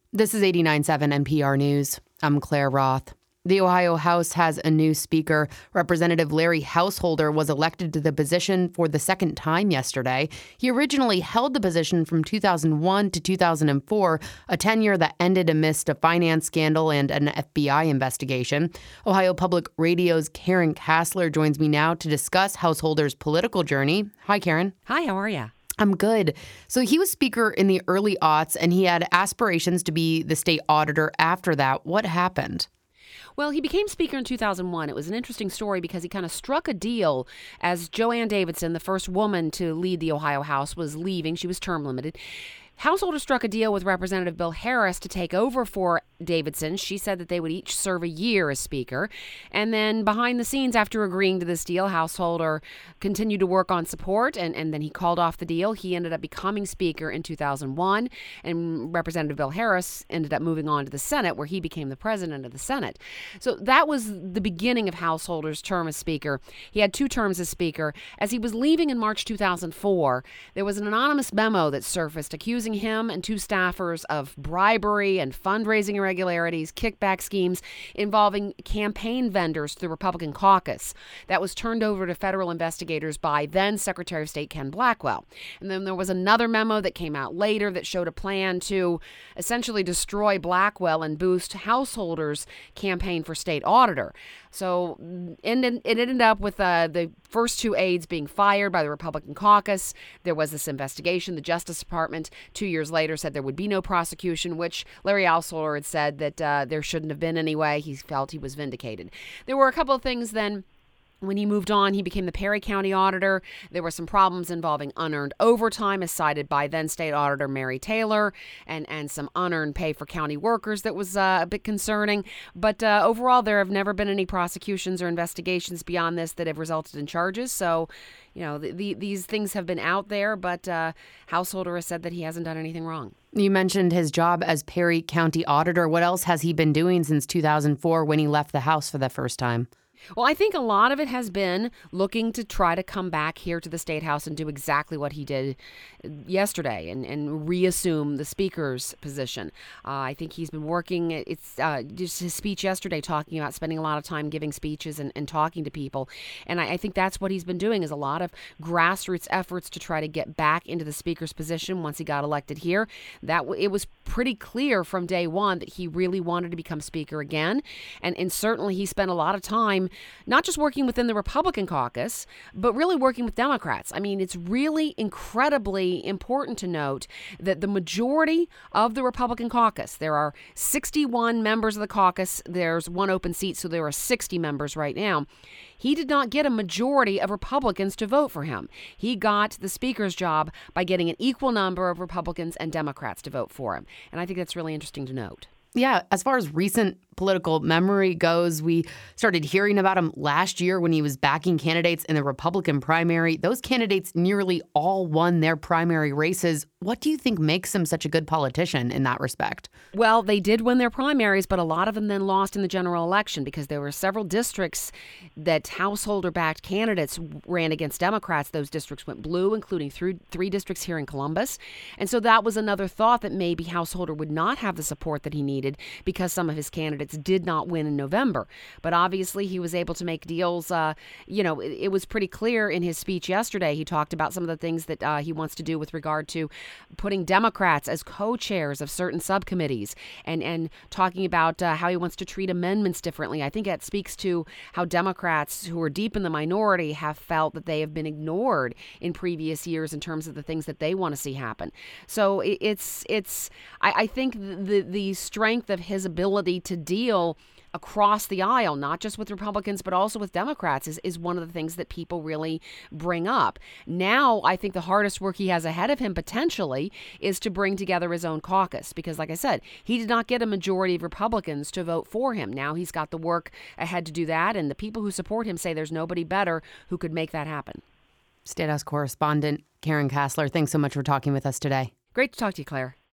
This is 89.7 NPR News. I'm Claire Roth. The Ohio House has a new speaker. Representative Larry Householder was elected to the position for the second time yesterday. He originally held the position from 2001 to 2004, a tenure that ended amidst a finance scandal and an FBI investigation. Ohio Public Radio's Karen Kassler joins me now to discuss Householder's political journey. Hi, Karen. Hi, how are you? I'm good. So he was speaker in the early aughts, and he had aspirations to be the state auditor after that. What happened? Well, he became speaker in 2001. It was an interesting story because he kind of struck a deal as Joanne Davidson, the first woman to lead the Ohio House, was leaving. She was term limited. Householder struck a deal with Representative Bill Harris to take over for Davidson. She said that they would each serve a year as speaker. And then behind the scenes, after agreeing to this deal, Householder continued to work on support, and then he called off the deal. He ended up becoming speaker in 2001, and Representative Bill Harris ended up moving on to the Senate, where he became the president of the Senate. So that was the beginning of Householder's term as speaker. He had 2 terms as speaker. As he was leaving in March 2004, there was an anonymous memo that surfaced accusing him and 2 staffers of bribery and fundraising irregularities, kickback schemes involving campaign vendors to the Republican caucus. That was turned over to federal investigators by then Secretary of State Ken Blackwell. And then there was another memo that came out later that showed a plan to essentially destroy Blackwell and boost Householder's campaign for state auditor. So it ended up with the first 2 aides being fired by the Republican caucus. There was this investigation. The Justice Department 2 years later said there would be no prosecution, which Larry Householder had said that there shouldn't have been anyway. He felt he was vindicated. There were a couple of things then. When he moved on, he became the Perry County Auditor. There were some problems involving unearned overtime, as cited by then State Auditor Mary Taylor, and some unearned pay for county workers that was a bit concerning. But overall, there have never been any prosecutions or investigations beyond this that have resulted in charges. So, you know, these things have been out there, but Householder has said that he hasn't done anything wrong. You mentioned his job as Perry County Auditor. What else has he been doing since 2004 when he left the House for the first time? Well, I think a lot of it has been looking to try to come back here to the State House and do exactly what he did yesterday and reassume the Speaker's position. I think he's been working. It's just his speech yesterday talking about spending a lot of time giving speeches and talking to people. And I think that's what he's been doing is a lot of grassroots efforts to try to get back into the Speaker's position once he got elected here. It was pretty clear from day one that he really wanted to become Speaker again. And certainly he spent a lot of time not just working within the Republican caucus, but really working with Democrats. I mean, it's really incredibly important to note that the majority of the Republican caucus, there are 61 members of the caucus, there's 1 open seat, so there are 60 members right now. He did not get a majority of Republicans to vote for him. He got the Speaker's job by getting an equal number of Republicans and Democrats to vote for him. And I think that's really interesting to note. Yeah, as far as recent political memory goes, we started hearing about him last year when he was backing candidates in the Republican primary. Those candidates nearly all won their primary races. What do you think makes him such a good politician in that respect? Well, they did win their primaries, but a lot of them then lost in the general election because there were several districts that Householder-backed candidates ran against Democrats. Those districts went blue, including 3 districts here in Columbus. And so that was another thought that maybe Householder would not have the support that he needed because some of his candidates did not win in November. But obviously he was able to make deals. It was pretty clear in his speech yesterday. He talked about some of the things that he wants to do with regard to putting Democrats as co-chairs of certain subcommittees and talking about how he wants to treat amendments differently. I think that speaks to how Democrats who are deep in the minority have felt that they have been ignored in previous years in terms of the things that they want to see happen. So I think the strength of his ability to deal across the aisle, not just with Republicans, but also with Democrats, is one of the things that people really bring up. Now, I think the hardest work he has ahead of him potentially is to bring together his own caucus, because like I said, he did not get a majority of Republicans to vote for him. Now he's got the work ahead to do that, and the people who support him say there's nobody better who could make that happen. State House correspondent Karen Kassler, thanks so much for talking with us today. Great to talk to you, Claire.